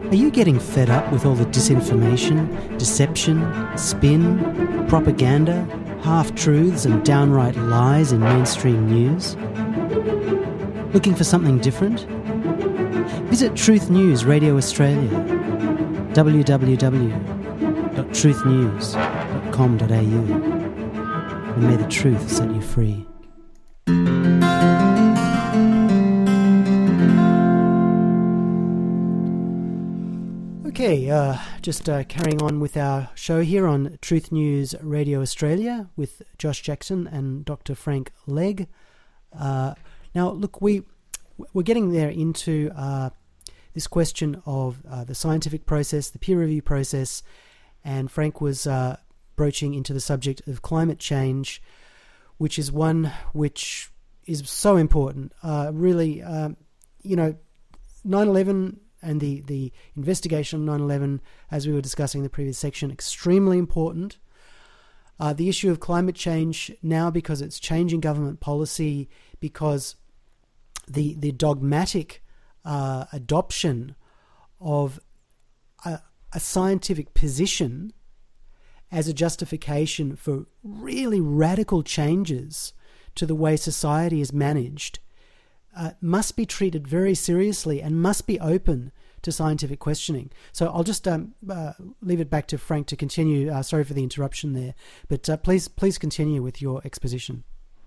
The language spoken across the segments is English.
Are you getting fed up with all the disinformation, deception, spin, propaganda, half-truths and downright lies in mainstream news? Looking for something different? Visit Truth News Radio Australia, www.truthnews.com.au, and may the truth set you free. Okay, just carrying on with our show here on Truth News Radio Australia with Josh Jackson and Dr. Frank Legg. Now, look, we're getting there into this question of the scientific process, the peer review process, and Frank was broaching into the subject of climate change, which is one which is so important. Really, 9/11 and the investigation of 9/11, as we were discussing in the previous section, extremely important. The issue of climate change now, because it's changing government policy, because the dogmatic adoption of a scientific position as a justification for really radical changes to the way society is managed must be treated very seriously and must be open to scientific questioning. So I'll just leave it back to Frank to continue. Sorry for the interruption there, but please continue with your exposition.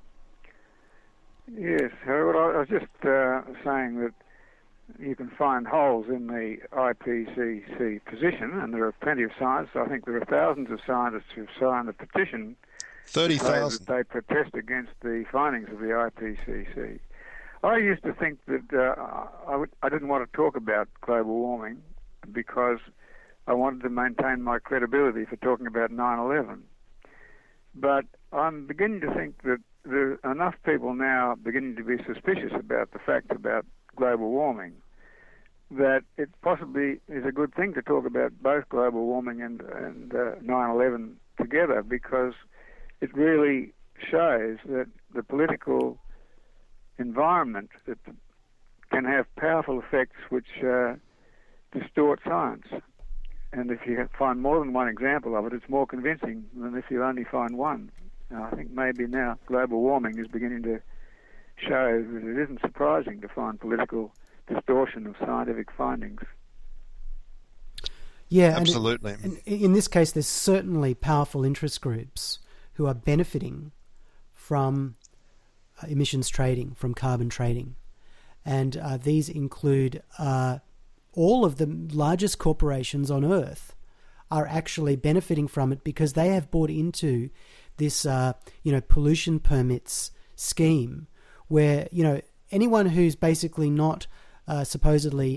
Yes, well, I was just saying that you can find holes in the IPCC position, and there are plenty of scientists. I think there are thousands of scientists who've signed a petition 30,000. They protest against the findings of the IPCC. I used to think that I didn't want to talk about global warming because I wanted to maintain my credibility for talking about 9/11. But I'm beginning to think that there are enough people now beginning to be suspicious about the facts about global warming that it possibly is a good thing to talk about both global warming and 9/11 together, because it really shows that the political environment that can have powerful effects which distort science. And if you find more than one example of it, it's more convincing than if you only find one. I think maybe now global warming is beginning to show that it isn't surprising to find political distortion of scientific findings. Yeah, absolutely. And in this case, there's certainly powerful interest groups who are benefiting from emissions trading, from carbon trading. And these include all of the largest corporations on Earth are actually benefiting from it because they have bought into this, pollution permits scheme where, anyone who's basically not supposedly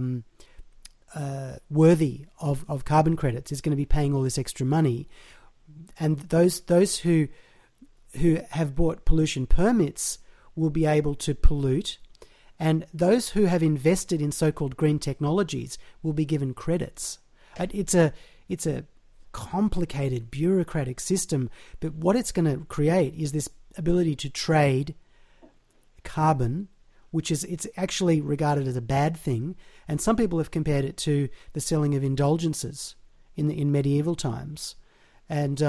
worthy of carbon credits is going to be paying all this extra money. And those who have bought pollution permits will be able to pollute, and those who have invested in so-called green technologies will be given credits. It's a complicated bureaucratic system, but what it's going to create is this ability to trade carbon, it's actually regarded as a bad thing, and some people have compared it to the selling of indulgences in medieval times. And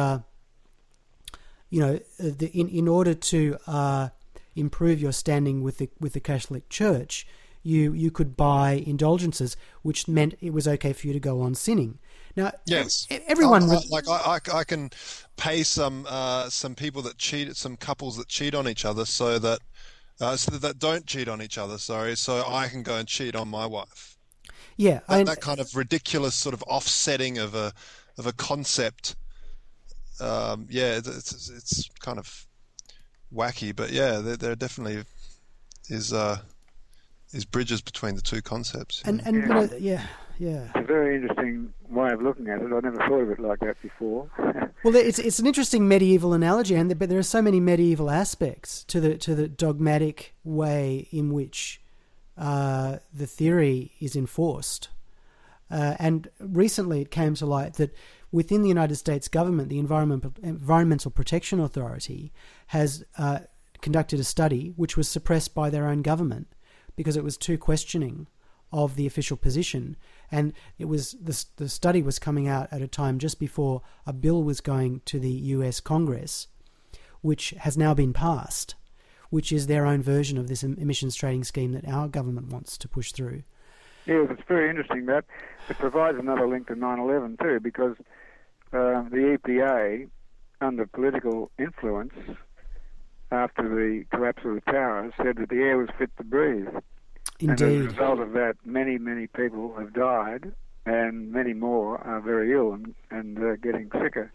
in order to improve your standing with the Catholic Church, you could buy indulgences, which meant it was okay for you to go on sinning. Now, yes, everyone I can pay some people that cheat, some couples that cheat on each other, so that don't cheat on each other. Sorry, so I can go and cheat on my wife. Yeah, that kind of ridiculous sort of offsetting of a concept. It's kind of wacky, but yeah, there definitely is bridges between the two concepts. It's a very interesting way of looking at it. I never thought of it like that before. Well, it's an interesting medieval analogy, but there are so many medieval aspects to the dogmatic way in which the theory is enforced. And recently it came to light that within the United States government, the Environmental Protection Authority has conducted a study which was suppressed by their own government because it was too questioning of the official position. And it was the study was coming out at a time just before a bill was going to the US Congress, which has now been passed, which is their own version of this emissions trading scheme that our government wants to push through. Yes, it's very interesting that. It provides another link to 9/11 too, because the EPA, under political influence, after the collapse of the towers, said that the air was fit to breathe. Indeed. And as a result of that, many, many people have died, and many more are very ill and getting sicker.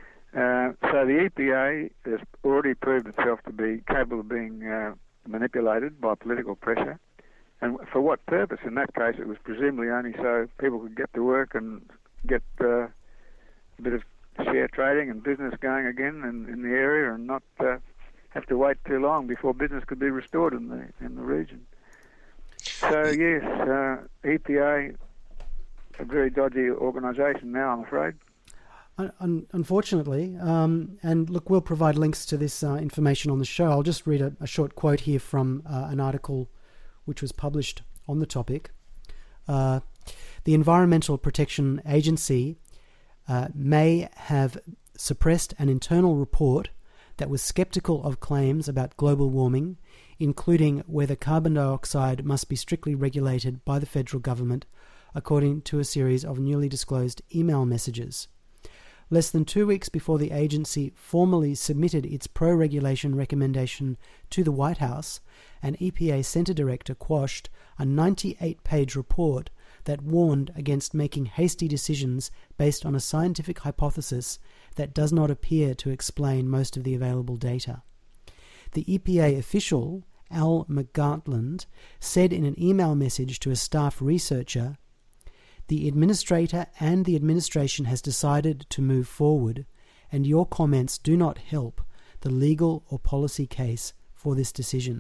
So the EPA has already proved itself to be capable of being manipulated by political pressure. And for what purpose? In that case, it was presumably only so people could get to work and get a bit of share trading and business going again in the area, and not have to wait too long before business could be restored in the region. So yes, EPA, a very dodgy organisation now, I'm afraid. Unfortunately, and look, we'll provide links to this information on the show. I'll just read a short quote here from an article which was published on the topic. The Environmental Protection Agency may have suppressed an internal report that was sceptical of claims about global warming, including whether carbon dioxide must be strictly regulated by the federal government, according to a series of newly disclosed email messages. Less than 2 weeks before the agency formally submitted its pro-regulation recommendation to the White House, an EPA Center Director quashed a 98-page report that warned against making hasty decisions based on a scientific hypothesis that does not appear to explain most of the available data. The EPA official, Al McGartland, said in an email message to a staff researcher, "The administrator and the administration has decided to move forward, and your comments do not help the legal or policy case for this decision."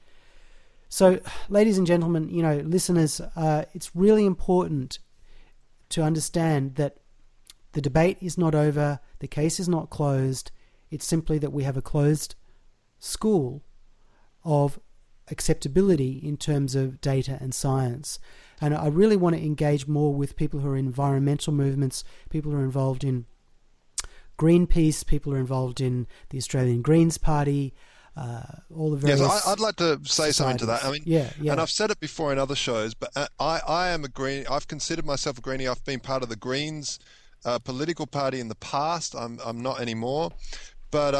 So, ladies and gentlemen, listeners, it's really important to understand that the debate is not over, the case is not closed. It's simply that we have a closed school of acceptability in terms of data and science. And I really want to engage more with people who are in environmental movements, people who are involved in Greenpeace, people who are involved in the Australian Greens Party, all the various... Yes, I'd like to say something to that. I mean, yeah. And I've said it before in other shows, but I am a Green. I've considered myself a Greenie. I've been part of the Greens political party in the past. I'm not anymore. But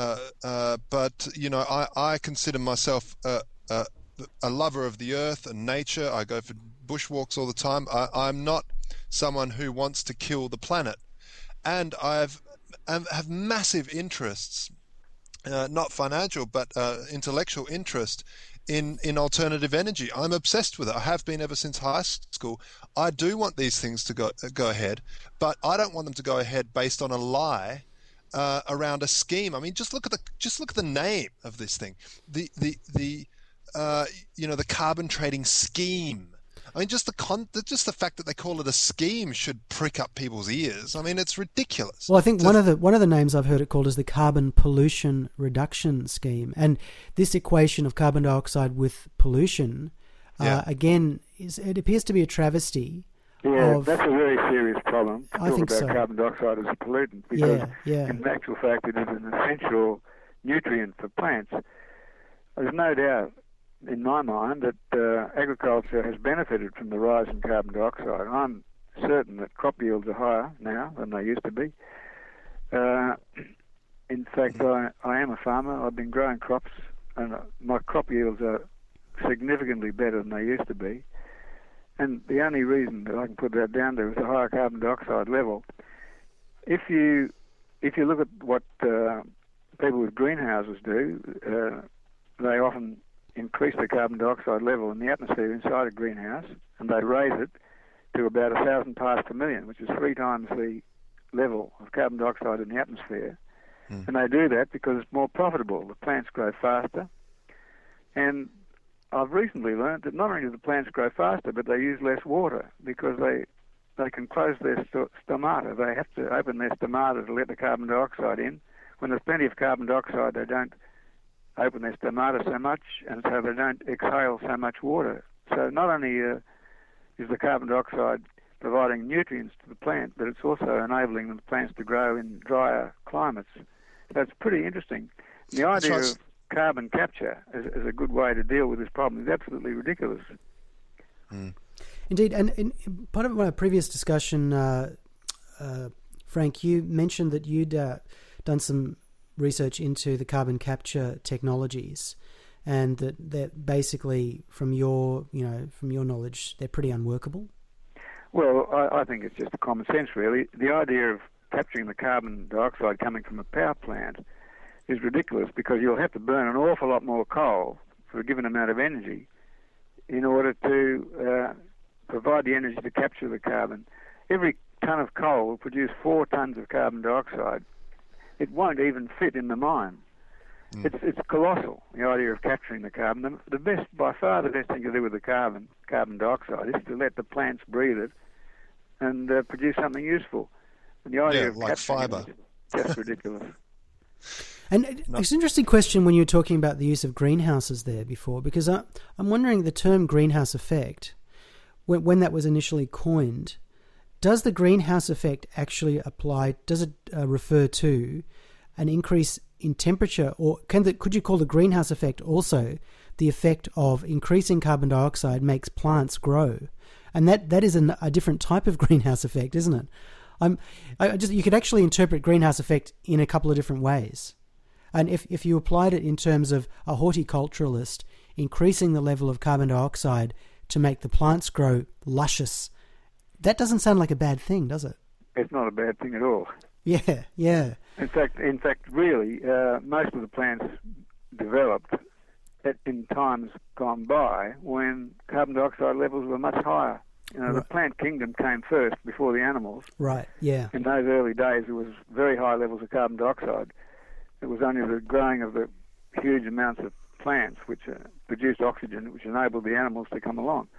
I consider myself a lover of the earth and nature. I go for bushwalks all the time. I'm not someone who wants to kill the planet, and I have massive interests, not financial but intellectual interest in alternative energy. I'm obsessed with it. I have been ever since high school. I do want these things to go ahead, but I don't want them to go ahead based on a lie. Around a scheme. I mean, just look at the name of this thing, the carbon trading scheme. I mean, just the fact that they call it a scheme should prick up people's ears. I mean, it's ridiculous. Well, I think one of the names I've heard it called is the carbon pollution reduction scheme, and this equation of carbon dioxide with pollution, again, it appears to be a travesty. Yeah, that's a very serious problem to I talk think about so. carbon dioxide as a pollutant, because in actual fact it is an essential nutrient for plants. There's no doubt in my mind that agriculture has benefited from the rise in carbon dioxide. I'm certain that crop yields are higher now than they used to be. In fact, I am a farmer. I've been growing crops, and my crop yields are significantly better than they used to be. And the only reason that I can put that down to is the higher carbon dioxide level. If you look at what people with greenhouses do, they often increase the carbon dioxide level in the atmosphere inside a greenhouse, and they raise it to about 1,000 parts per million, which is 3 times the level of carbon dioxide in the atmosphere. And they do that because it's more profitable. The plants grow faster, and I've recently learned that not only do the plants grow faster, but they use less water because they can close their stomata. They have to open their stomata to let the carbon dioxide in. When there's plenty of carbon dioxide, they don't open their stomata so much, and so they don't exhale so much water. So not only is the carbon dioxide providing nutrients to the plant, but it's also enabling the plants to grow in drier climates. So it's pretty interesting. The idea of carbon capture as a good way to deal with this problem is absolutely ridiculous. Mm. Indeed, and in part of my previous discussion, Frank, you mentioned that you'd done some research into the carbon capture technologies, and that basically, from your knowledge, they're pretty unworkable. Well, I think it's just common sense, really. The idea of capturing the carbon dioxide coming from a power plant is ridiculous, because you'll have to burn an awful lot more coal for a given amount of energy in order to provide the energy to capture the carbon. Every ton of coal will produce 4 tons of carbon dioxide. It won't even fit in the mine. It's colossal, the idea of capturing the carbon. By far the best thing to do with the carbon dioxide, is to let the plants breathe it and produce something useful. And the idea of like fibre, is just ridiculous. And it's an interesting question when you were talking about the use of greenhouses there before, because I'm wondering, the term greenhouse effect, when that was initially coined, does the greenhouse effect actually apply? Does it refer to an increase in temperature, or could you call the greenhouse effect also the effect of increasing carbon dioxide makes plants grow? And that is a different type of greenhouse effect, isn't it? You could actually interpret greenhouse effect in a couple of different ways. And if you applied it in terms of a horticulturalist increasing the level of carbon dioxide to make the plants grow luscious, that doesn't sound like a bad thing, does it? It's not a bad thing at all. Yeah, yeah. In fact, really, most of the plants developed in times gone by when carbon dioxide levels were much higher. The plant kingdom came first before the animals. Right, yeah. In those early days, there was very high levels of carbon dioxide. It was only the growing of the huge amounts of plants which produced oxygen, which enabled the animals to come along.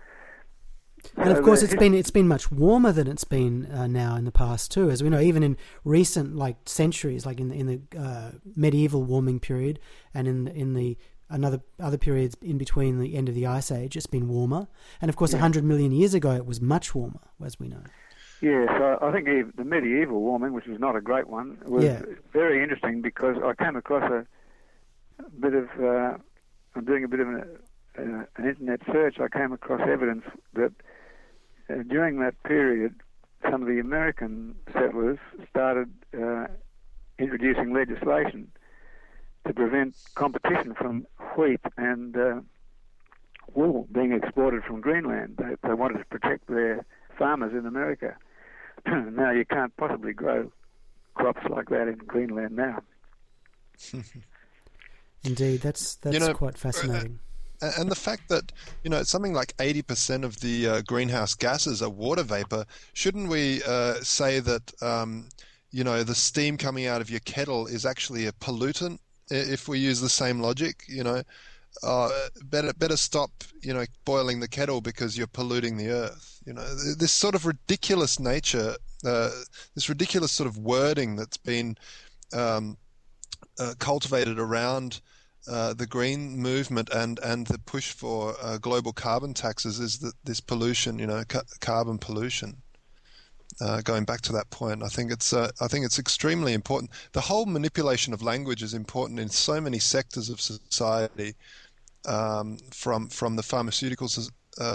And of course, it's been much warmer than it's been now in the past too, as we know. Even in recent centuries, like in the medieval warming period, and in the other periods in between the end of the Ice Age, it's been warmer. And of course, 100 million years ago, it was much warmer, as we know. Yeah, so I think the medieval warming, which was not a great one, was very interesting, because I came across a bit of. I'm doing a bit of an internet search. I came across evidence that during that period, some of the American settlers started introducing legislation to prevent competition from wheat and wool being exported from Greenland. They wanted to protect their farmers in America. Now you can't possibly grow crops like that in Greenland now. Indeed, that's quite fascinating. And the fact that, something like 80% of the greenhouse gases are water vapor, shouldn't we say that, the steam coming out of your kettle is actually a pollutant, if we use the same logic? Better stop, boiling the kettle because you're polluting the earth. This sort of ridiculous nature, this ridiculous sort of wording that's been cultivated around the green movement and the push for global carbon taxes is that this pollution, carbon pollution. Going back to that point, I think it's extremely important. The whole manipulation of language is important in so many sectors of society, from the pharmaceuticals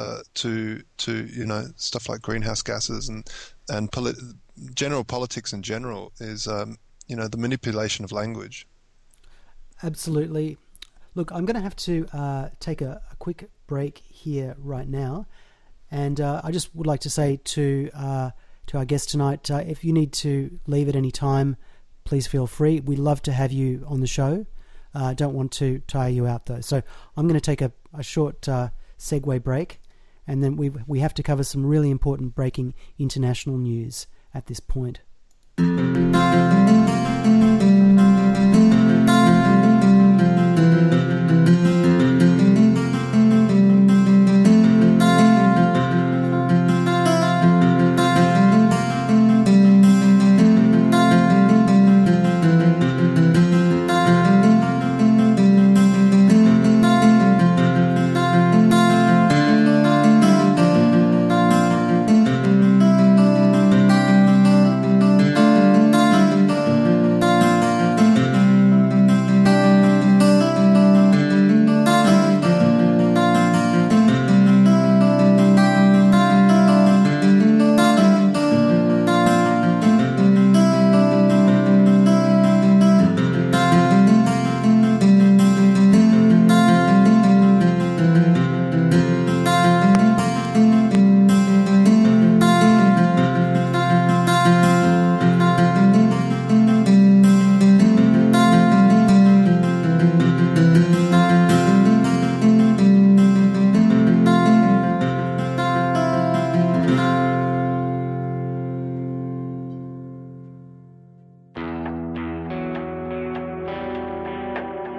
to stuff like greenhouse gases and general politics in general is the manipulation of language. Absolutely. Look, I'm going to have to take a quick break here right now, and I just would like to say to our guest tonight, if you need to leave at any time, please feel free. We'd love to have you on the show. Don't want to tire you out though. So I'm going to take a short segue break, and then we have to cover some really important breaking international news at this point.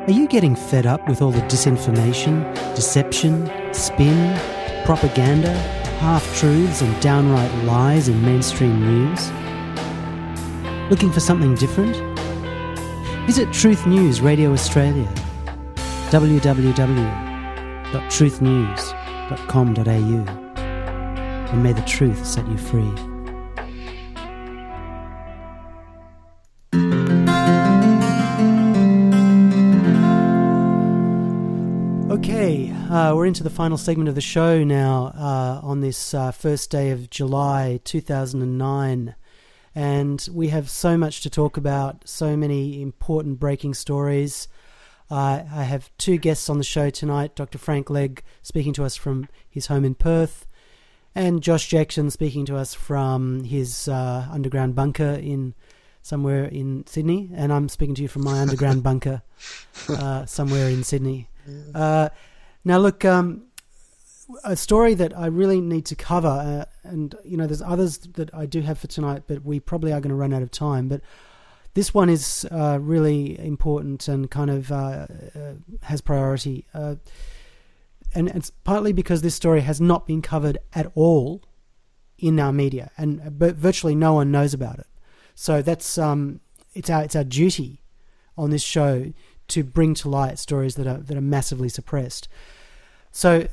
Are you getting fed up with all the disinformation, deception, spin, propaganda, half-truths and downright lies in mainstream news? Looking for something different? Visit Truth News Radio Australia, www.truthnews.com.au, and may the truth set you free. Okay, we're into the final segment of the show now on this first day of July 2009. And we have so much to talk about, so many important breaking stories. I have two guests on the show tonight, Dr. Frank Legg speaking to us from his home in Perth, and Josh Jackson speaking to us from his underground bunker somewhere in Sydney. And I'm speaking to you from my underground bunker somewhere in Sydney. Now, look, a story that I really need to cover, and there's others that I do have for tonight, but we probably are going to run out of time. But this one is really important and kind of has priority, and it's partly because this story has not been covered at all in our media, but virtually no one knows about it. So that's it's our duty on this show to bring to light stories that are massively suppressed. So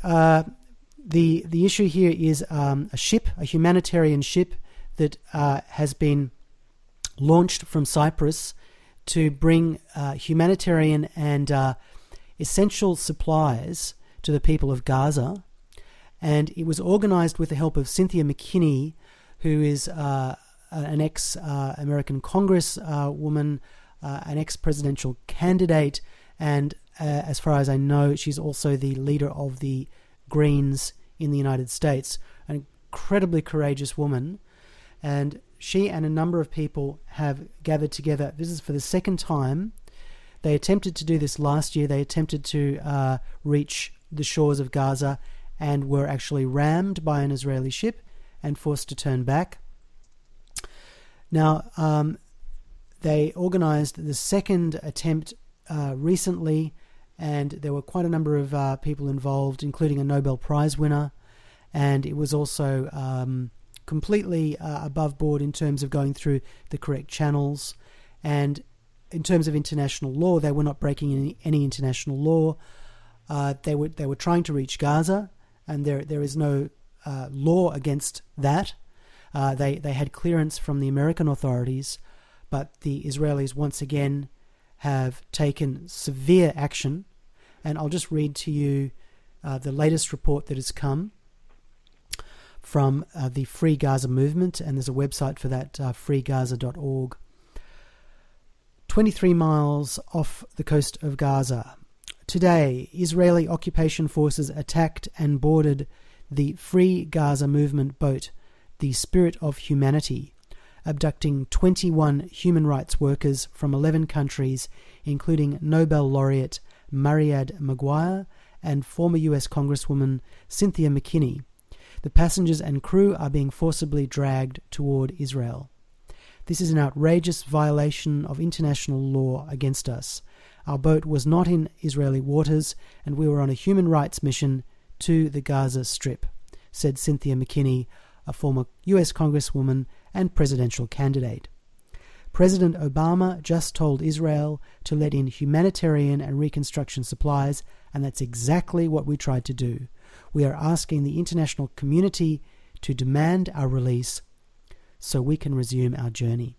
the issue here is a humanitarian ship that has been launched from Cyprus to bring humanitarian and essential supplies to the people of Gaza. And it was organised with the help of Cynthia McKinney, who is an ex-American Congress woman, an ex-presidential candidate, and as far as I know, she's also the leader of the Greens in the United States, an incredibly courageous woman. And she and a number of people have gathered together. This is for the second time. They attempted to do this last year. They attempted to reach the shores of Gaza and were actually rammed by an Israeli ship and forced to turn back. Now, they organised the second attempt recently, and there were quite a number of people involved, including a Nobel Prize winner, and it was also completely above board in terms of going through the correct channels, and in terms of international law, they were not breaking any international law. They were trying to reach Gaza, and there is no law against that. They had clearance from the American authorities, but the Israelis once again have taken severe action. And I'll just read to you the latest report that has come from the Free Gaza movement, and there's a website for that, freegaza.org. 23 miles off the coast of Gaza. Today, Israeli occupation forces attacked and boarded the Free Gaza movement boat, the Spirit of Humanity, abducting 21 human rights workers from 11 countries, including Nobel laureate Mariad Maguire and former US Congresswoman Cynthia McKinney. The passengers and crew are being forcibly dragged toward Israel. This is an outrageous violation of international law against us. Our boat was not in Israeli waters, and we were on a human rights mission to the Gaza Strip, said Cynthia McKinney, a former US Congresswoman and presidential candidate. President Obama just told Israel to let in humanitarian and reconstruction supplies, and that's exactly what we tried to do. We are asking the international community to demand our release so we can resume our journey.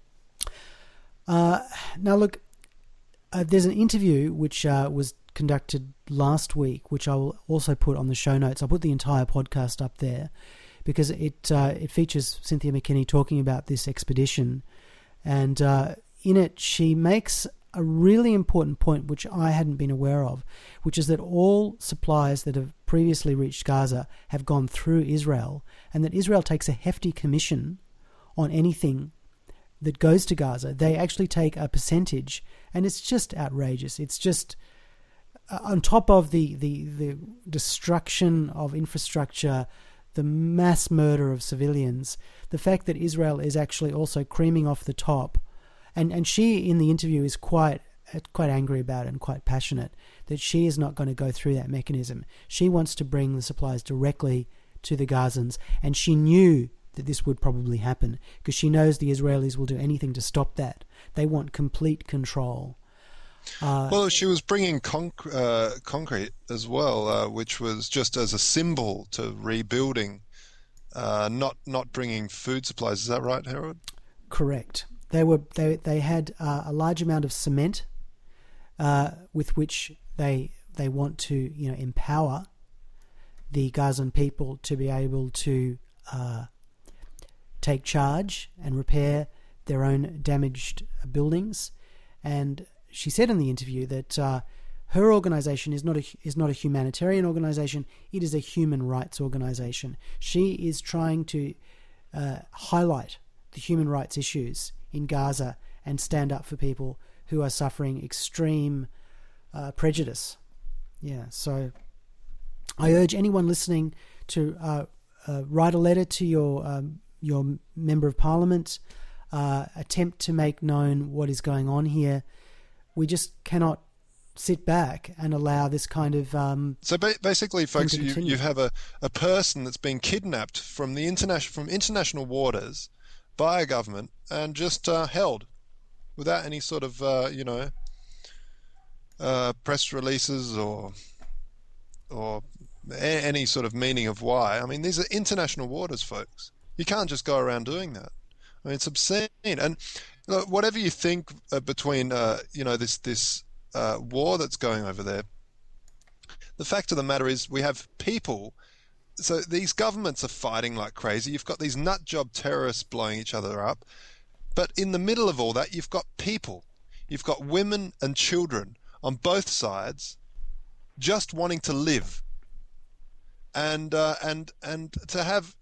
Now look, there's an interview which was conducted last week, which I will also put on the show notes. I'll put the entire podcast up there because it features Cynthia McKinney talking about this expedition. And in it, she makes a really important point, which I hadn't been aware of, which is that all supplies that have previously reached Gaza have gone through Israel, and that Israel takes a hefty commission on anything that goes to Gaza. They actually take a percentage, and it's just outrageous. It's just on top of the destruction of infrastructure, the mass murder of civilians, the fact that Israel is actually also creaming off the top. And she, in the interview, is quite quite angry about it and quite passionate, that she is not going to go through that mechanism. She wants to bring the supplies directly to the Gazans, and she knew that this would probably happen because she knows the Israelis will do anything to stop that. They want complete control. Well, she was bringing concrete as well, which was just as a symbol to rebuilding, not bringing food supplies. Is that right, Harold? Correct. They had a large amount of cement with which they want to empower the Gazan people to be able to take charge and repair their own damaged buildings. And she said in the interview that her organisation is not a humanitarian organisation; it is a human rights organisation. She is trying to highlight the human rights issues in Gaza and stand up for people who are suffering extreme prejudice. Yeah, so I urge anyone listening to write a letter to your member of parliament, attempt to make known what is going on here. We just cannot sit back and allow this kind of so basically, folks, you have a person that's been kidnapped from international waters by a government and just held without any sort of press releases or any sort of meaning of why. I mean, these are international waters, folks. You can't just go around doing that. I mean, it's obscene. And look, whatever you think between this war that's going over there, the fact of the matter is we have people. So these governments are fighting like crazy. You've got these nut job terrorists blowing each other up. But in the middle of all that, you've got people. You've got women and children on both sides just wanting to live. And to have,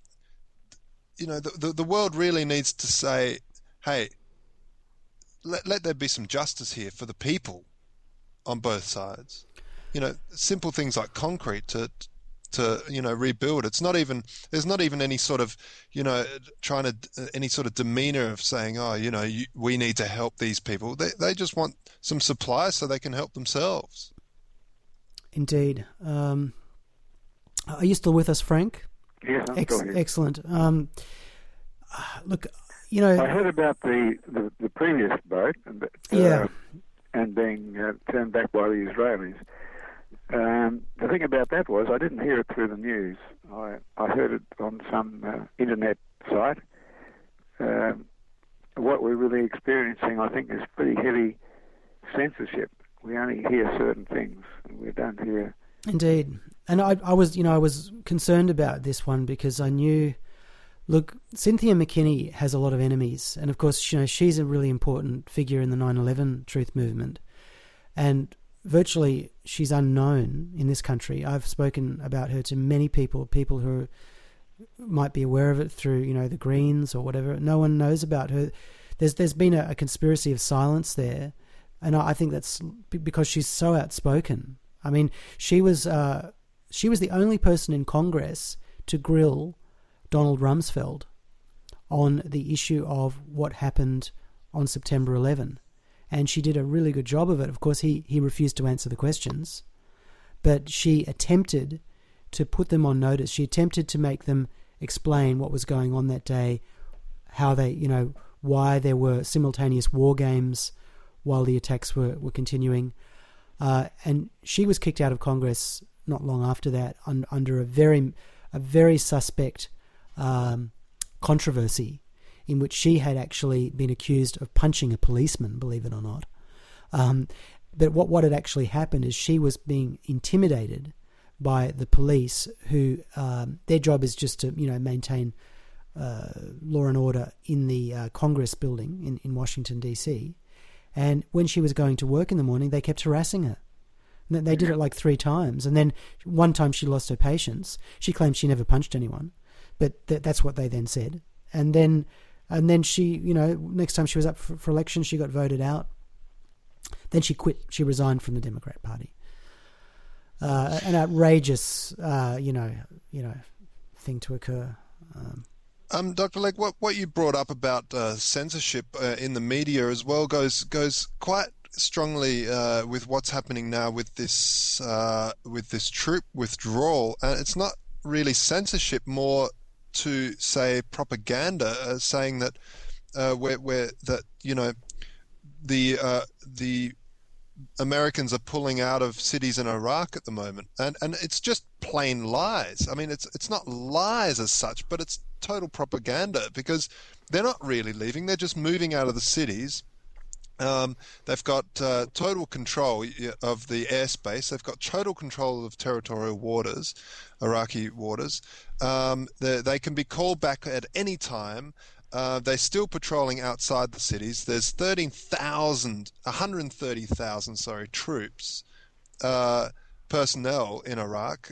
the world really needs to say, hey, let there be some justice here for the people on both sides. Simple things like concrete to rebuild. There's not even any sort of, any sort of demeanor of saying, we need to help these people. They just want some supplies so they can help themselves. Indeed. Are you still with us, Frank? Yes, I'm still here. Excellent. Look, I heard about the previous boat and being turned back by the Israelis. The thing about that was I didn't hear it through the news. I heard it on some internet site. What we're really experiencing, I think, is pretty heavy censorship. We only hear certain things, and we don't hear. Indeed, and I was concerned about this one because I knew. Look, Cynthia McKinney has a lot of enemies, and of course, she's a really important figure in the 9/11 truth movement, and virtually she's unknown in this country. I've spoken about her to many people who might be aware of it through, the Greens or whatever. No one knows about her. There's been a conspiracy of silence there, and I think that's because she's so outspoken. I mean, she was the only person in Congress to grill Donald Rumsfeld on the issue of what happened on September 11. And she did a really good job of it. Of course, he refused to answer the questions, but she attempted to put them on notice. She attempted to make them explain what was going on that day, how they, why there were simultaneous war games while the attacks were continuing. And she was kicked out of Congress not long after that under a very suspect controversy in which she had actually been accused of punching a policeman, believe it or not. But what had actually happened is she was being intimidated by the police who, their job is just to, maintain law and order in the Congress building in Washington, D.C. And when she was going to work in the morning, they kept harassing her. And they did it like 3 times. And then one time she lost her patience. She claimed she never punched anyone. But that's what they then said. And then she, next time she was up for election, she got voted out. Then she quit. She resigned from the Democrat Party. An outrageous, thing to occur. Dr. Legg, what you brought up about censorship in the media as well goes quite strongly with what's happening now with this troop withdrawal. It's not really censorship, more to say propaganda, saying that the Americans are pulling out of cities in Iraq at the moment, and it's just plain lies. I mean, it's not lies as such, but it's total propaganda, because they're not really leaving; they're just moving out of the cities. They've got total control of the airspace. They've got total control of territorial waters, Iraqi waters. They can be called back at any time. They're still patrolling outside the cities. There's 130,000 troops, personnel in Iraq.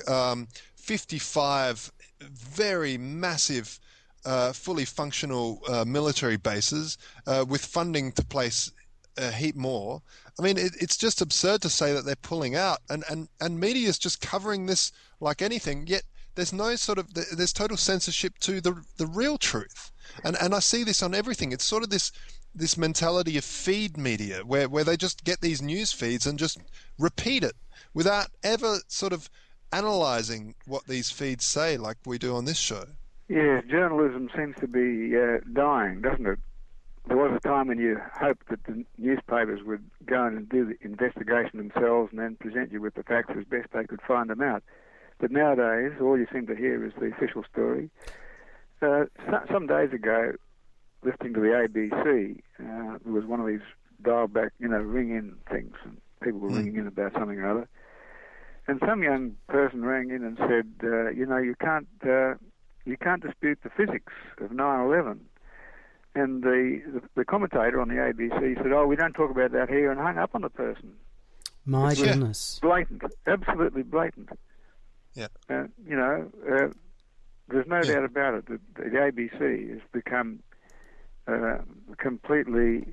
55 very massive, fully functional military bases with funding to place a heap more. I mean, it's just absurd to say that they're pulling out, and media is just covering this like anything. Yet there's no there's total censorship to the real truth, and I see this on everything. It's sort of this mentality of feed media, where they just get these news feeds and just repeat it without ever sort of analysing what these feeds say, like we do on this show. Yeah, journalism seems to be dying, doesn't it? There was a time when you hoped that the newspapers would go in and do the investigation themselves and then present you with the facts as best they could find them out. But nowadays, all you seem to hear is the official story. Some days ago, listening to the ABC, there was one of these dial-back, ring-in things, and people were ringing in about something or other. And some young person rang in and said, you can't dispute the physics of 9/11. And the commentator on the ABC said, "Oh, we don't talk about that here," and hung up on the person. My goodness. Blatant, absolutely blatant. Yeah. There's no doubt about it that the ABC has become completely,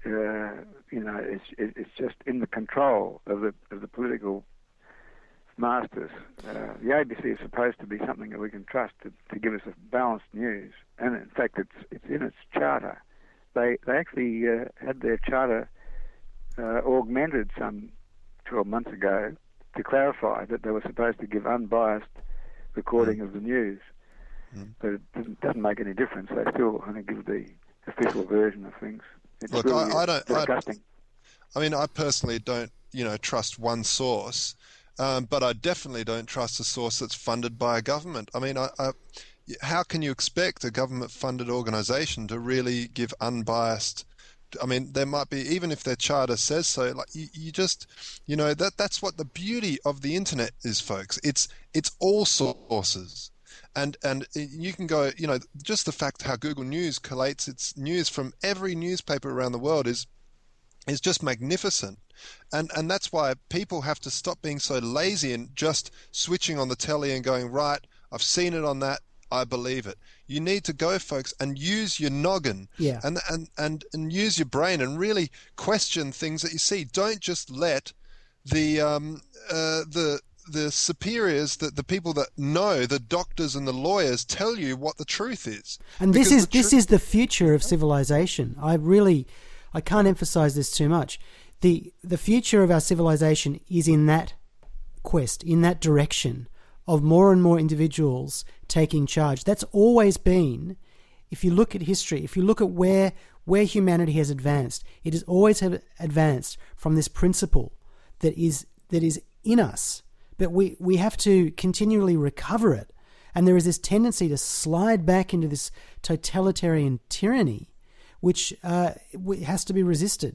it's just in the control of the political masters. The ABC is supposed to be something that we can trust to give us a balanced news, and in fact, it's in its charter. They actually had their charter augmented some 12 months ago to clarify that they were supposed to give unbiased recording of the news. But it doesn't make any difference. They still only give the official version of things. It's Look, really I don't. disgusting. I mean, I personally don't, trust one source, but I definitely don't trust a source that's funded by a government. I mean, how can you expect a government-funded organisation to really give unbiased? I mean, there might be, even if their charter says so, like you just, that's what the beauty of the internet is, folks. It's all sources. And you can go, just the fact how Google News collates its news from every newspaper around the world is just magnificent. And that's why people have to stop being so lazy and just switching on the telly and going, right, I've seen it on that, I believe it. You need to go, folks, and use your noggin and use your brain and really question things that you see. Don't just let the superiors, the people that know, the doctors and the lawyers, tell you what the truth is. And this is the future of civilization. I can't emphasize this too much. The future of our civilization is in that quest, in that direction of more and more individuals taking charge. That's always been, if you look at history, if you look at where humanity has advanced, it has always advanced from this principle that is in us. But we have to continually recover it. And there is this tendency to slide back into this totalitarian tyranny, which has to be resisted.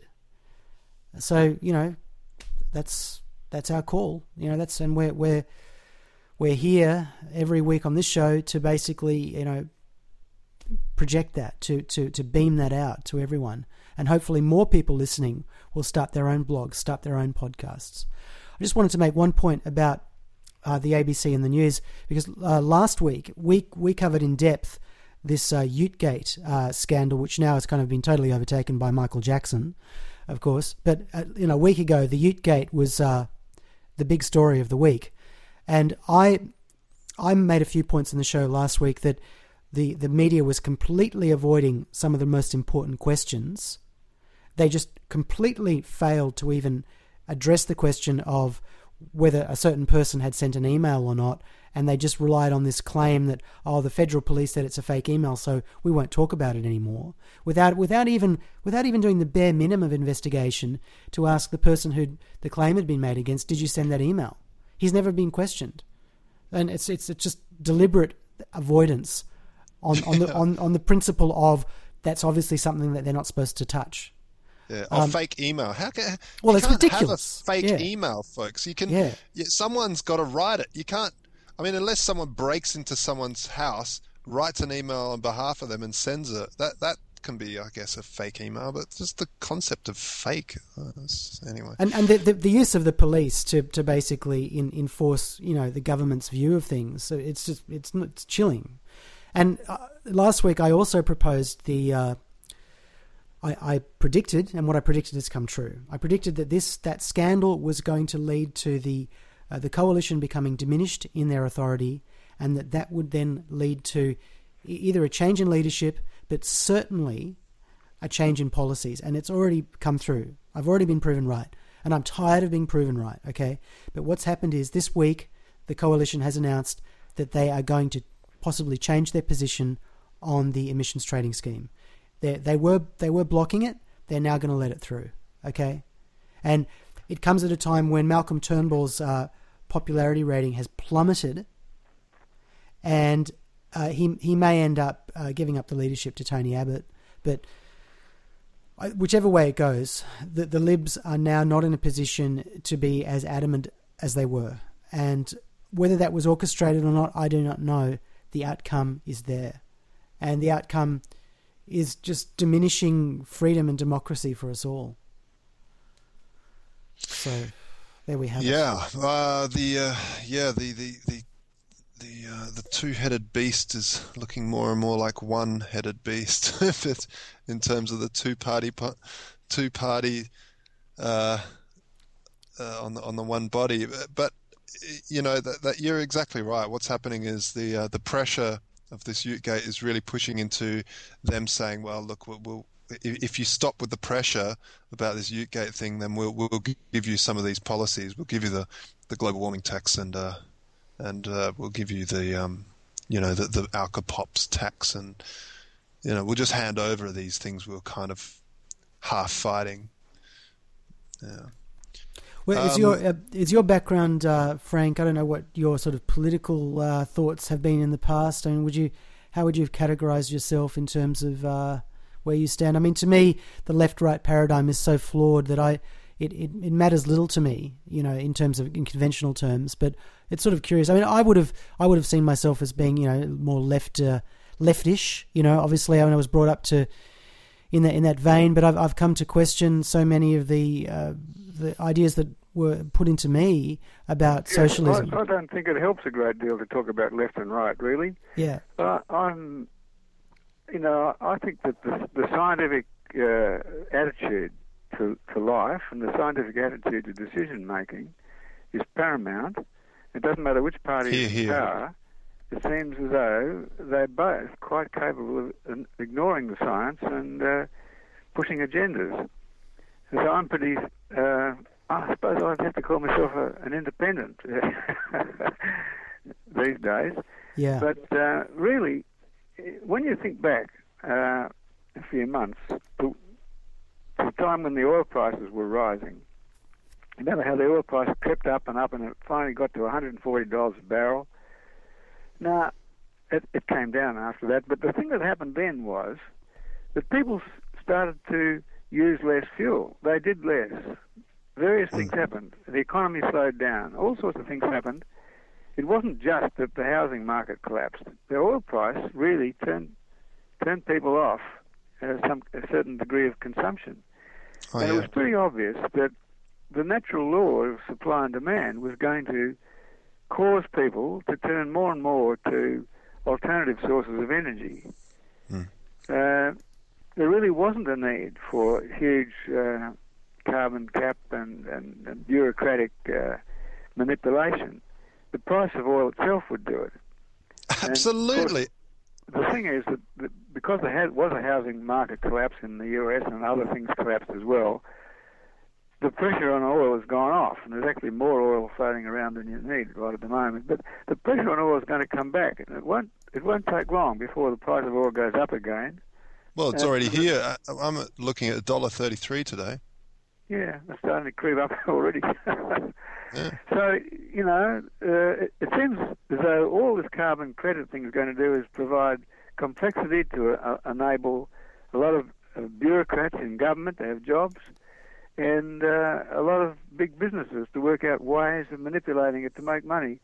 So, that's our call. And we're here every week on this show to basically, project that, to beam that out to everyone. And hopefully more people listening will start their own blogs, start their own podcasts. I just wanted to make one point about the ABC and the news, because last week we covered in depth this Utegate scandal, which now has kind of been totally overtaken by Michael Jackson, of course. But a week ago, the Utegate was the big story of the week, and I made a few points in the show last week that the media was completely avoiding some of the most important questions, They just completely failed to even address the question of whether a certain person had sent an email or not, and they just relied on this claim that, oh, the federal police said it's a fake email, so we won't talk about it anymore, without even doing the bare minimum of investigation to ask the person who the claim had been made against, did you send that email? He's never been questioned, and it's just deliberate avoidance on the principle of that's obviously something that they're not supposed to touch. Yeah, a fake email. How can? Well, you it's can't ridiculous. Have a fake email, folks. You can. Someone's got to write it. You can't. I mean, unless someone breaks into someone's house, writes an email on behalf of them, and sends it. That can be, I guess, a fake email. But just the concept of fake, anyway. And the use of the police to basically enforce, the government's view of things. So it's chilling. And last week I also proposed the. I predicted, and what I predicted has come true. I predicted that scandal was going to lead to the coalition becoming diminished in their authority, and that would then lead to either a change in leadership, but certainly a change in policies. And it's already come through. I've already been proven right, and I'm tired of being proven right. Okay, but what's happened is this week the coalition has announced that they are going to possibly change their position on the emissions trading scheme. They were blocking it. They're now going to let it through. Okay, and it comes at a time when Malcolm Turnbull's popularity rating has plummeted, and he may end up giving up the leadership to Tony Abbott. But whichever way it goes, the Libs are now not in a position to be as adamant as they were, and whether that was orchestrated or not, I do not know. The outcome is there, and the outcome is just diminishing freedom and democracy for us all. So there we have it. The two-headed beast is looking more and more like one-headed beast in terms of the two-party on the one body. But that you're exactly right. What's happening is the pressure of this Ute Gate is really pushing into them saying, well, look, if you stop with the pressure about this Ute Gate thing, then we'll give you some of these policies. We'll give you the global warming tax and we'll give you the Alka-Pops tax, and we'll just hand over these things we were kind of half fighting. Yeah. Well, is your background, Frank? I don't know what your sort of political thoughts have been in the past. I mean, how would you have categorised yourself in terms of where you stand? I mean, to me, the left-right paradigm is so flawed that it matters little to me, in conventional terms. But it's sort of curious. I mean, I would have seen myself as being, more leftish. Obviously, I was brought up to in that vein, but I've come to question so many of the ideas that were put into me about socialism. I don't think it helps a great deal to talk about left and right, really. Yeah. I think that the scientific attitude to life and the scientific attitude to decision making is paramount. It doesn't matter which party is in power. It seems as though they're both quite capable of ignoring the science and pushing agendas. So I'm pretty. I suppose I'd have to call myself an independent these days. Yeah. But really, when you think back a few months to the time when the oil prices were rising, remember how the oil price crept up, and it finally got to $140 a barrel. Now, it came down after that, but the thing that happened then was that people started to use less fuel. They did less. Various things happened. The economy slowed down. All sorts of things happened. It wasn't just that the housing market collapsed. The oil price really turned people off a certain degree of consumption. It was pretty obvious that the natural law of supply and demand was going to cause people to turn more and more to alternative sources of energy. There really wasn't a need for huge carbon cap and bureaucratic manipulation. The price of oil itself would do it. Absolutely. the thing is that because there was a housing market collapse in the US and other things collapsed as well, the pressure on oil has gone off, and there's actually more oil floating around than you need right at the moment. But the pressure on oil is going to come back, and it won't take long before the price of oil goes up again. Well, it's already here. I'm looking at $1.33 today. Yeah, it's starting to creep up already. Yeah. So, it seems as though all this carbon credit thing is going to do is provide complexity to enable a lot of bureaucrats in government to have jobs, and a lot of big businesses to work out ways of manipulating it to make money.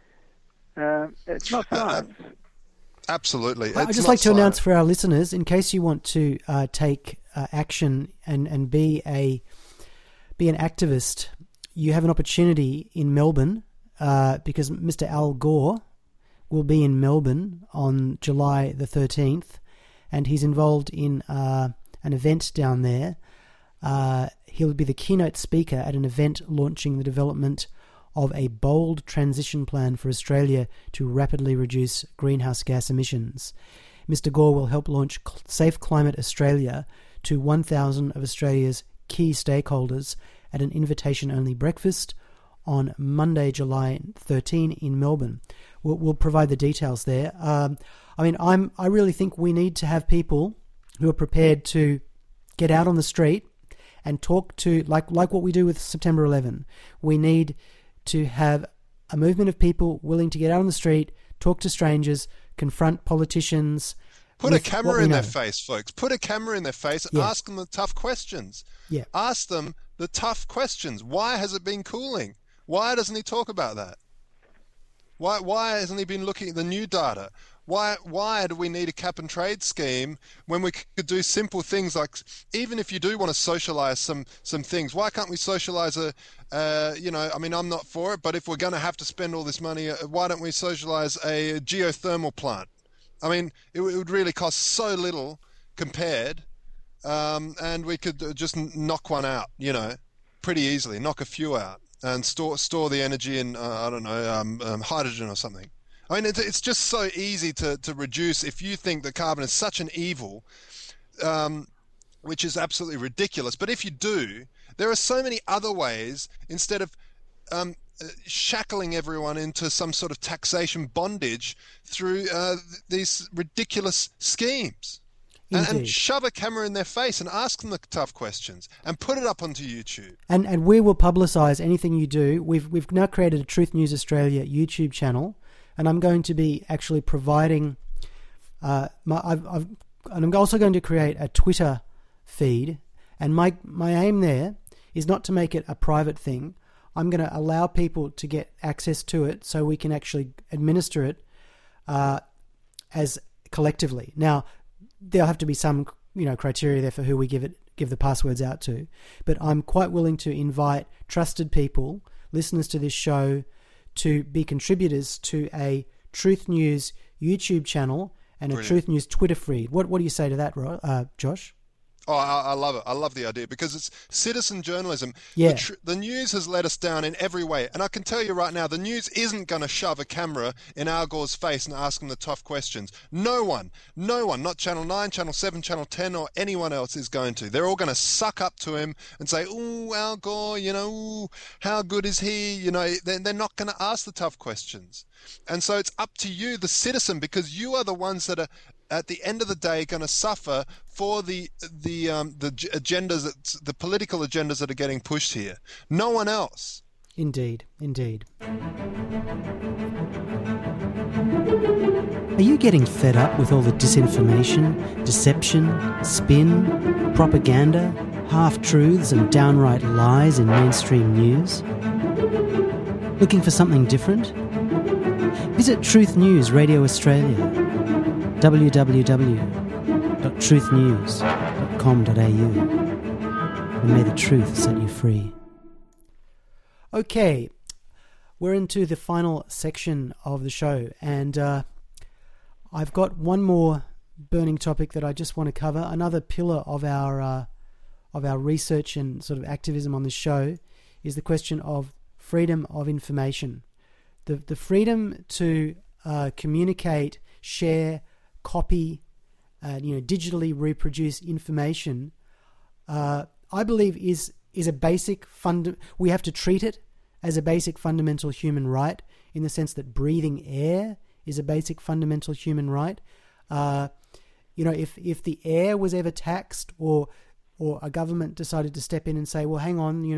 It's not science. Absolutely. I'd just like to announce for our listeners, in case you want to take action and be an activist, you have an opportunity in Melbourne because Mr. Al Gore will be in Melbourne on July the 13th, and he's involved in an event down there. He'll be the keynote speaker at an event launching the development of a bold transition plan for Australia to rapidly reduce greenhouse gas emissions. Mr. Gore will help launch Safe Climate Australia to 1,000 of Australia's key stakeholders at an invitation-only breakfast on Monday, July 13 in Melbourne. We'll provide the details there. I really think we need to have people who are prepared to get out on the street and talk to, like what we do with September 11. We need to have a movement of people willing to get out on the street, talk to strangers, confront politicians. Put a camera in their face, folks. Put a camera in their face and ask them the tough questions. Yeah. Ask them the tough questions. Why has it been cooling? Why doesn't he talk about that? Why hasn't he been looking at the new data? Why do we need a cap and trade scheme when we could do simple things like, even if you do want to socialize some things, why can't we socialize I'm not for it, but if we're going to have to spend all this money, why don't we socialize a geothermal plant? I mean, it would really cost so little compared, and we could just knock one out, pretty easily, knock a few out and store the energy in, hydrogen or something. I mean, it's just so easy to reduce if you think that carbon is such an evil, which is absolutely ridiculous. But if you do, there are so many other ways instead of shackling everyone into some sort of taxation bondage through these ridiculous schemes. And shove a camera in their face and ask them the tough questions and put it up onto YouTube. And we will publicise anything you do. We've now created a Truth News Australia YouTube channel, and I'm going to be actually providing. And I'm also going to create a Twitter feed, and my aim there is not to make it a private thing. I'm going to allow people to get access to it so we can actually administer it as collectively. Now, there'll have to be some, criteria there for who we give the passwords out to. But I'm quite willing to invite trusted people, listeners to this show, to be contributors to a Truth News YouTube channel and a Truth News Twitter feed. What do you say to that, Josh? Oh, I love it. I love the idea because it's citizen journalism. Yeah. The news has let us down in every way. And I can tell you right now, the news isn't going to shove a camera in Al Gore's face and ask him the tough questions. No one, not Channel 9, Channel 7, Channel 10 or anyone else is going to. They're all going to suck up to him and say, ooh, Al Gore, ooh, how good is he? They're not going to ask the tough questions. And so it's up to you, the citizen, because you are the ones that are at the end of the day going to suffer for the agendas, the political agendas that are getting pushed here. No one else. Indeed. Are you getting fed up with all the disinformation, deception, spin, propaganda, half-truths and downright lies in mainstream news? Looking for something different? Visit Truth News Radio Australia, www.truthnews.com.au, and may the truth set you free. Okay, we're into the final section of the show, and I've got one more burning topic that I just want to cover. Another pillar of our research and sort of activism on this show is the question of freedom of information. The freedom to communicate, share, copy, digitally reproduce information, I believe is a basic we have to treat it as a basic fundamental human right, in the sense that breathing air is a basic fundamental human right. If the air was ever taxed, or a government decided to step in and say, well, hang on,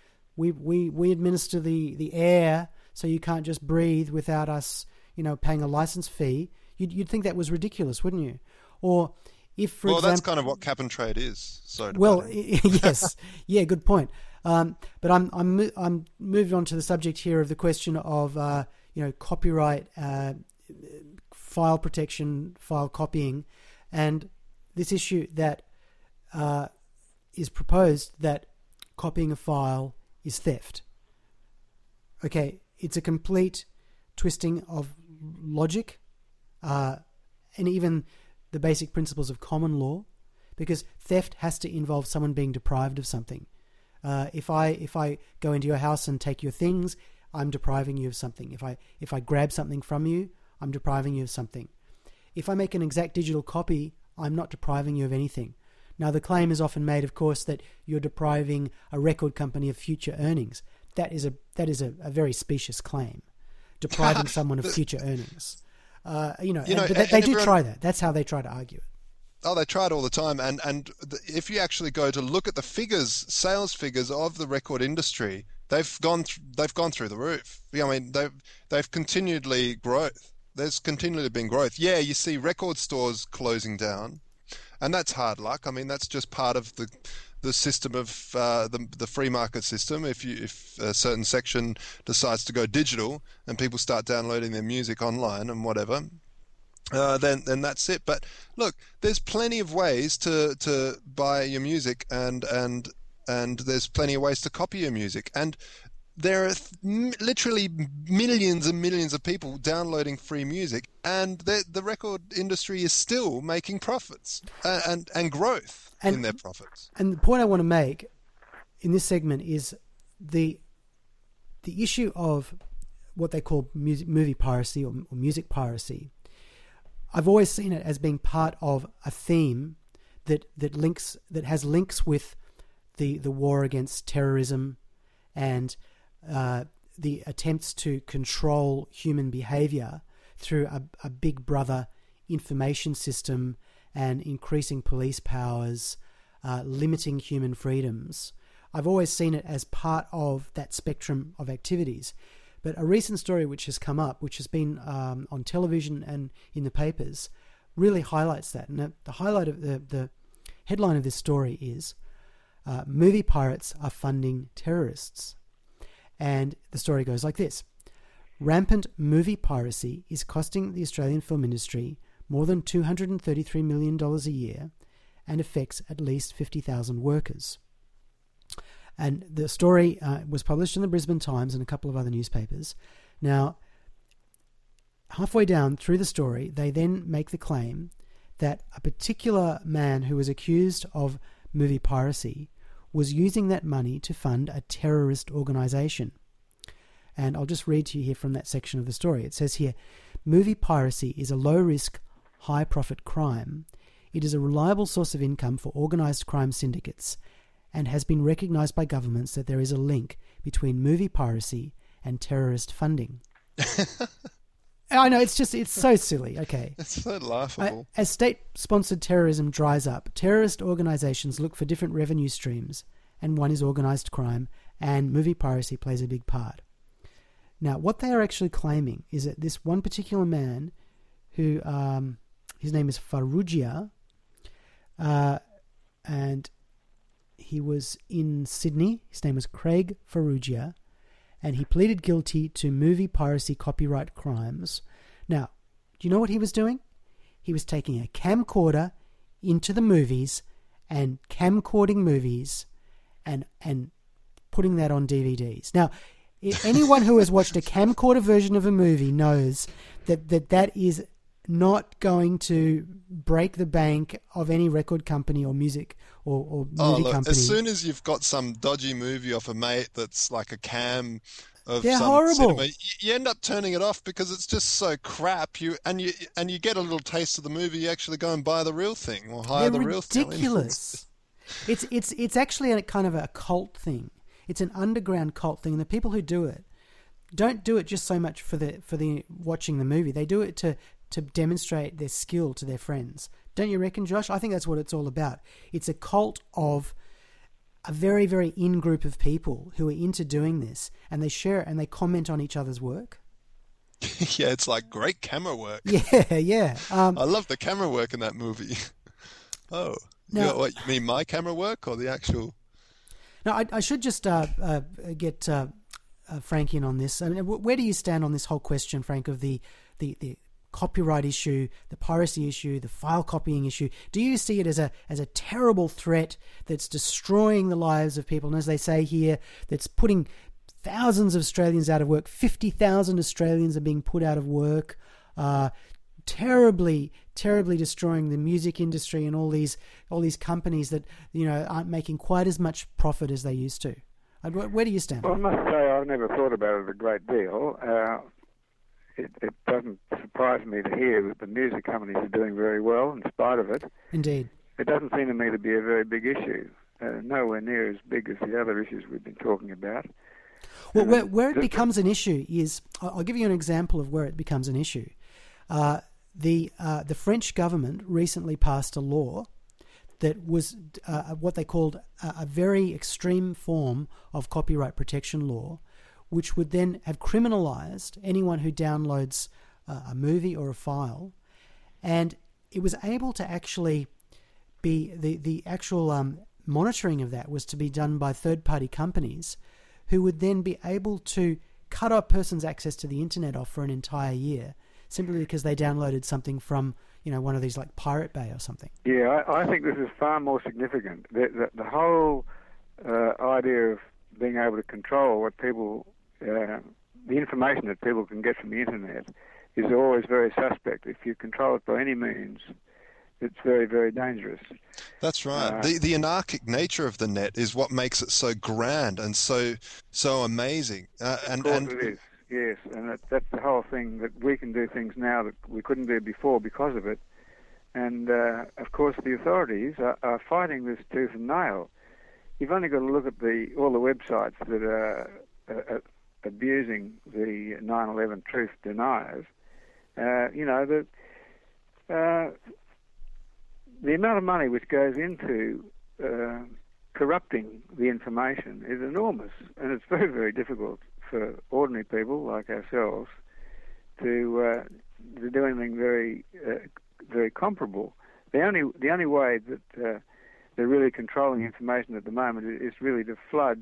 we administer the air, so you can't just breathe without us, paying a license fee, you'd think that was ridiculous, wouldn't you? Or if, for example, that's kind of what cap and trade is. Yes, yeah, good point. But I'm moved on to the subject here of the question of copyright, file protection, file copying, and this issue that is proposed that copying a file is theft. Okay, it's a complete twisting of logic, and even the basic principles of common law, because theft has to involve someone being deprived of something. If I go into your house and take your things, I'm depriving you of something. If I grab something from you, I'm depriving you of something. If I make an exact digital copy, I'm not depriving you of anything. Now, the claim is often made, of course, that you're depriving a record company of future earnings. That is a very specious claim, depriving someone of future earnings. But they do try that. That's how they try to argue it. Oh, they try it all the time. And if you actually go to look at the figures, sales figures of the record industry, they've gone through the roof. They've continually growth. There's continually been growth. Yeah, you see record stores closing down, and that's hard luck. That's just part of the system of the free market system. If a certain section decides to go digital and people start downloading their music online and whatever, then that's it. But look, there's plenty of ways to buy your music, and there's plenty of ways to copy your music, and there are literally millions and millions of people downloading free music, and the record industry is still making profits and growth in their profits. And the point I want to make in this segment is the issue of what they call movie piracy or music piracy. I've always seen it as being part of a theme that has links with the war against terrorism and the attempts to control human behavior through a big brother information system and increasing police powers, limiting human freedoms. I've always seen it as part of that spectrum of activities. But a recent story which has come up, which has been on television and in the papers, really highlights that. And the highlight of the headline of this story is movie pirates are funding terrorists. And the story goes like this. Rampant movie piracy is costing the Australian film industry more than $233 million a year and affects at least 50,000 workers. And the story was published in the Brisbane Times and a couple of other newspapers. Now, halfway down through the story, they then make the claim that a particular man who was accused of movie piracy was using that money to fund a terrorist organisation. And I'll just read to you here from that section of the story. It says here, movie piracy is a low-risk, high-profit crime. It is a reliable source of income for organised crime syndicates and has been recognised by governments that there is a link between movie piracy and terrorist funding. I know, it's so silly. Okay. It's so laughable. As state-sponsored terrorism dries up, terrorist organisations look for different revenue streams, and one is organised crime, and movie piracy plays a big part. Now, what they are actually claiming is that this one particular man, who his name is Farrugia, and he was in Sydney. His name was Craig Farrugia, and he pleaded guilty to movie piracy copyright crimes. Now, do you know what he was doing? He was taking a camcorder into the movies and camcording movies and putting that on DVDs. Now, anyone who has watched a camcorder version of a movie knows that is not going to break the bank of any record company or music or movie company. As soon as you've got some dodgy movie off a mate that's like a cam They're some horrible. cinema, you end up turning it off because it's just so crap. You get a little taste of the movie. You actually go and buy the real thing or hire the real thing. They're ridiculous. It's actually a kind of a cult thing. It's an underground cult thing. And the people who do it don't do it just so much for the watching the movie. They do it to demonstrate their skill to their friends. Don't you reckon, Josh? I think that's what it's all about. It's a cult of a very, very in group of people who are into doing this, and they share it and they comment on each other's work. Yeah, it's like great camera work. Yeah. I love the camera work in that movie. Oh, now, what, you mean my camera work or the actual? No, I should just get Frank in on this. I mean, where do you stand on this whole question, Frank, of the copyright issue, the piracy issue, the file copying issue? Do you see it as a terrible threat that's destroying the lives of people? And as they say here, that's putting thousands of Australians out of work. 50,000 Australians are being put out of work. Terribly destroying the music industry and all these companies that aren't making quite as much profit as they used to. Where do you stand? Well, I must say I've never thought about it a great deal. It doesn't surprise me to hear that the music companies are doing very well in spite of it. Indeed. It doesn't seem to me to be a very big issue. Nowhere near as big as the other issues we've been talking about. Well, where it becomes an issue is, I'll give you an example of where it becomes an issue. The French government recently passed a law that was what they called a very extreme form of copyright protection law, which would then have criminalized anyone who downloads a movie or a file. And it was able to actually be, the actual monitoring of that was to be done by third-party companies who would then be able to cut a person's access to the internet off for an entire year simply because they downloaded something from one of these like Pirate Bay or something. Yeah, I think this is far more significant. The whole idea of being able to control what people, the information that people can get from the internet is always very suspect. If you control it by any means, it's very, very dangerous. That's right. The anarchic nature of the net is what makes it so grand and so amazing. Of course it is. Yes, and that's the whole thing, that we can do things now that we couldn't do before because of it. And, of course, the authorities are fighting this tooth and nail. You've only got to look at all the websites that are abusing the 9/11 truth deniers. The amount of money which goes into corrupting the information is enormous, and it's very, very difficult for ordinary people like ourselves to do anything very, very comparable. The only way that they're really controlling information at the moment is really to flood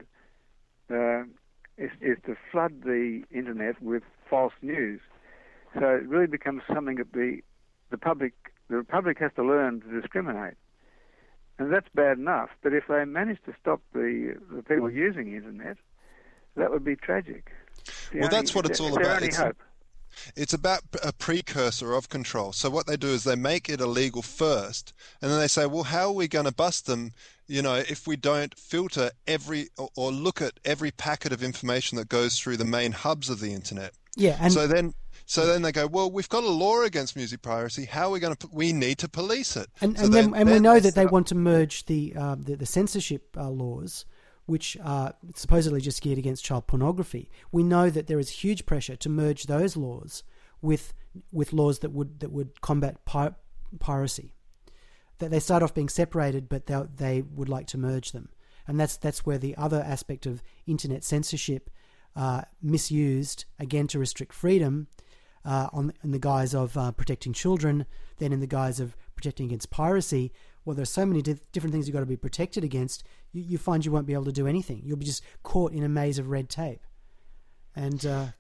to flood the internet with false news. So it really becomes something that the public has to learn to discriminate, and that's bad enough. But if they manage to stop the people using the internet, that would be tragic. That's what it's all about. Hope. It's about a precursor of control. So what they do is they make it illegal first, and then they say, well, how are we going to bust them, if we don't filter every or look at every packet of information that goes through the main hubs of the internet? Yeah. And so then they go, well, we've got a law against music piracy. How are we going to? We need to police it. And we know that they want to merge the censorship laws, which are supposedly just geared against child pornography. We know that there is huge pressure to merge those laws with laws that would combat piracy. That they start off being separated, but they would like to merge them, and that's where the other aspect of internet censorship, misused again to restrict freedom, in the guise of protecting children, then in the guise of protecting against piracy. Well, there's so many different things you've got to be protected against. You find you won't be able to do anything. You'll be just caught in a maze of red tape. And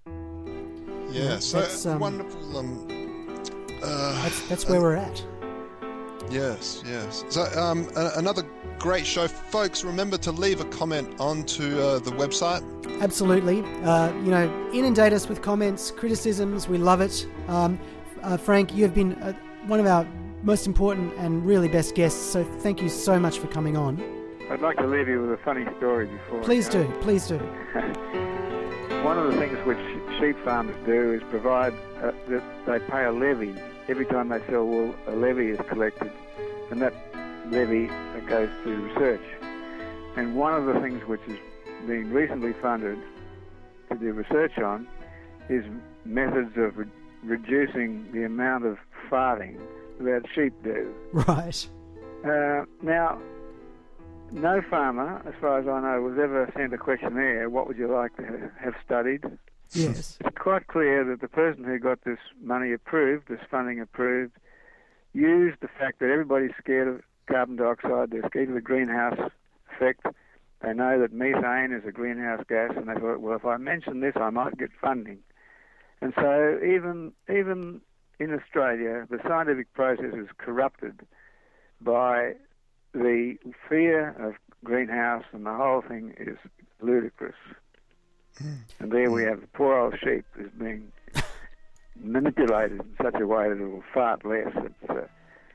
that's wonderful. That's where we're at. Yes. So another great show, folks. Remember to leave a comment onto the website. Absolutely. Inundate us with comments, criticisms. We love it. Frank, you have been one of our most important and really best guests, so thank you so much for coming on. I'd like to leave you with a funny story before. Please do. One one of the things which sheep farmers do is provide that they pay a levy. Every time they sell wool, a levy is collected, and that levy goes to research. And one of the things which is being recently funded to do research on is methods of reducing the amount of farting that sheep do. Right. Now, no farmer, as far as I know, was ever sent a questionnaire, what would you like to have studied? Yes. It's quite clear that the person who got this money approved, this funding approved, used the fact that everybody's scared of carbon dioxide, they're scared of the greenhouse effect. They know that methane is a greenhouse gas, and they thought, well, if I mention this, I might get funding. And so even in Australia, the scientific process is corrupted by the fear of greenhouse, and the whole thing is ludicrous. And there we have the poor old sheep is being manipulated in such a way that it will fart less. It's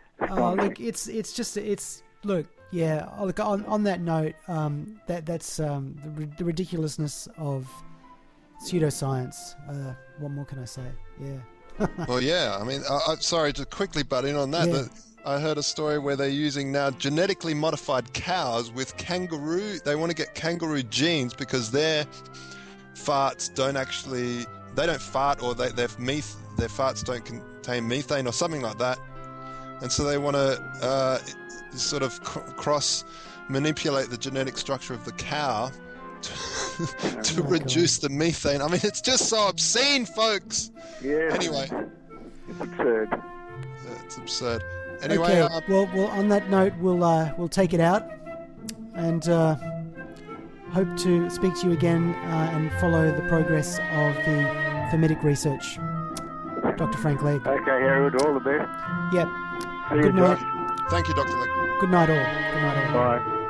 look, yeah. Look, on that note, that's the ridiculousness of pseudoscience. What more can I say? Yeah. Well, yeah. I mean, I'm sorry to quickly butt in on that. Yeah. But I heard a story where they're using now genetically modified cows with kangaroo. They want to get kangaroo genes because their farts don't fart, or their farts don't contain methane or something like that. And so they want to sort of cross manipulate the genetic structure of the cow to reduce the methane. I mean, it's just so obscene, folks. Yeah. Anyway, it's absurd. It's absurd. Anyway, okay. Well, on that note, we'll take it out, and hope to speak to you again and follow the progress of the Thermitic research. Dr. Frank Legg. Okay, Harold, all the best. Yep. See you, Good night. Josh. thank you, Dr. Legg. Good night all. Good night all. Bye.